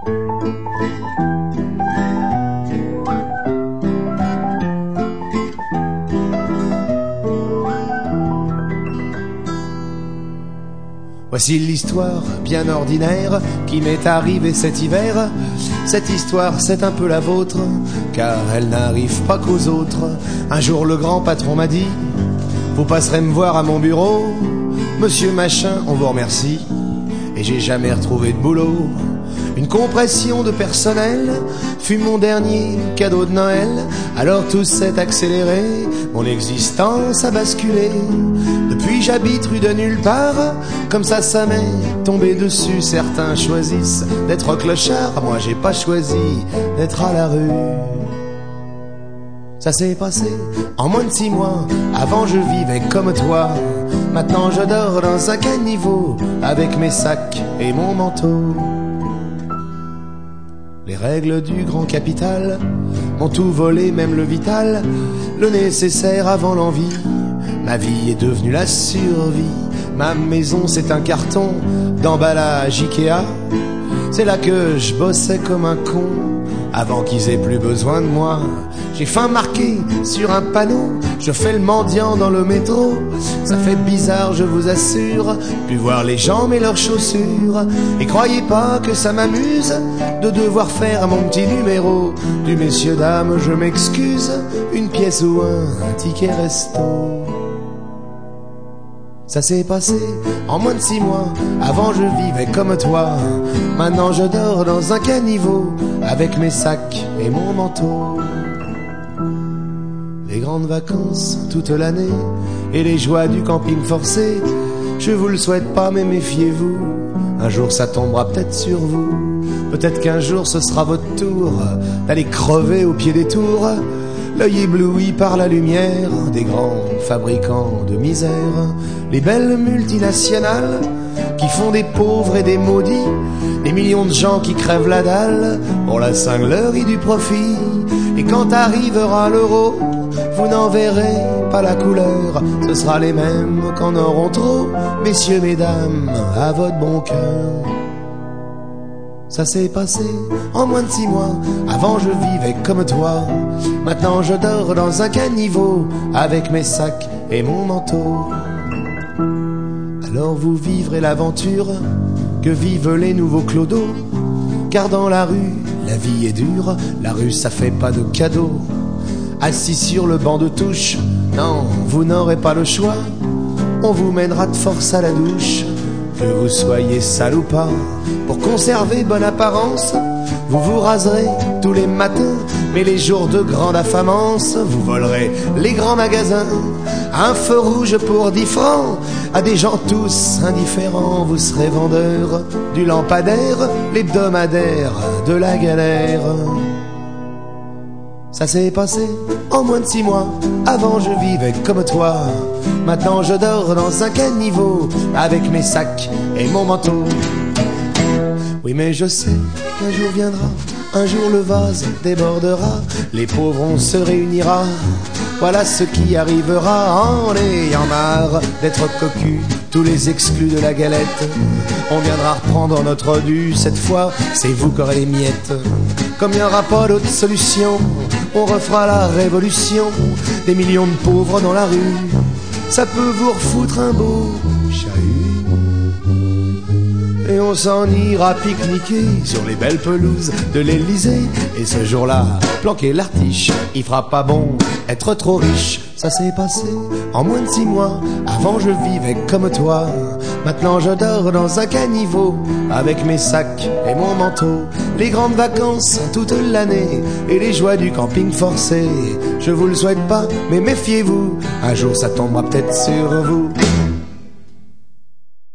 Voici l'histoire bien ordinaire qui m'est arrivée cet hiver. Cette histoire, c'est un peu la vôtre, car elle n'arrive pas qu'aux autres. Un jour, le grand patron m'a dit: vous passerez me voir à mon bureau, monsieur machin, on vous remercie. Et j'ai jamais retrouvé de boulot. Une compression de personnel fut mon dernier cadeau de Noël. Alors tout s'est accéléré, mon existence a basculé. Depuis j'habite rue de nulle part, comme ça m'est tombé dessus. Certains choisissent d'être clochard, moi j'ai pas choisi d'être à la rue. Ça s'est passé en moins de 6 mois, avant je vivais comme toi. Maintenant je dors dans un caniveau, avec mes sacs et mon manteau. Les règles du grand capital m'ont tout volé, même le vital, le nécessaire avant l'envie. Ma vie est devenue la survie. Ma maison c'est un carton d'emballage Ikea. C'est là que je bossais comme un con, avant qu'ils aient plus besoin de moi. J'ai faim marqué sur un panneau, je fais le mendiant dans le métro. Ça fait bizarre, je vous assure, puis voir les gens mais leurs chaussures. Et croyez pas que ça m'amuse de devoir faire mon petit numéro. Du messieurs dames je m'excuse, une pièce ou un ticket resto. Ça s'est passé en moins de 6 mois, avant je vivais comme toi. Maintenant je dors dans un caniveau, avec mes sacs et mon manteau. Les grandes vacances toute l'année et les joies du camping forcé, je vous le souhaite pas mais méfiez-vous, un jour ça tombera peut-être sur vous. Peut-être qu'un jour ce sera votre tour d'aller crever au pied des tours, l'œil ébloui par la lumière des grands fabricants de misère. Les belles multinationales qui font des pauvres et des maudits, des millions de gens qui crèvent la dalle pour la cinglerie du profit. Et quand arrivera l'euro, vous n'en verrez pas la couleur, ce sera les mêmes qu'en auront trop, messieurs, mesdames, à votre bon cœur. Ça s'est passé en moins de 6 mois, avant je vivais comme toi. Maintenant je dors dans un caniveau, avec mes sacs et mon manteau. Alors vous vivrez l'aventure que vivent les nouveaux clodos, car dans la rue, la vie est dure, la rue ça fait pas de cadeaux. Assis sur le banc de touche, non, vous n'aurez pas le choix, on vous mènera de force à la douche. Que vous soyez sale ou pas, pour conserver bonne apparence, vous vous raserez tous les matins, mais les jours de grande affamance, vous volerez les grands magasins. Un feu rouge pour 10 francs, à des gens tous indifférents, vous serez vendeur du lampadaire, l'hebdomadaire de la galère. Ça s'est passé en moins de 6 mois, avant je vivais comme toi. Maintenant je dors dans un caniveau, avec mes sacs et mon manteau. Oui mais je sais qu'un jour viendra, un jour le vase débordera, les pauvres on se réunira, voilà ce qui arrivera. En ayant marre d'être cocus, tous les exclus de la galette, on viendra reprendre notre dû, cette fois c'est vous qui aurez les miettes. Comme il n'y aura pas d'autre solution, on refera la révolution, des millions de pauvres dans la rue, ça peut vous refoutre un beau chahut. Et on s'en ira pique-niquer sur les belles pelouses de l'Élysée. Et ce jour-là, planquer l'artiche, il fera pas bon être trop riche. Ça s'est passé en moins de 6 mois, avant je vivais comme toi. Maintenant je dors dans un caniveau, avec mes sacs et mon manteau. Les grandes vacances toute l'année et les joies du camping forcé, je vous le souhaite pas mais méfiez-vous, un jour ça tombera peut-être sur vous.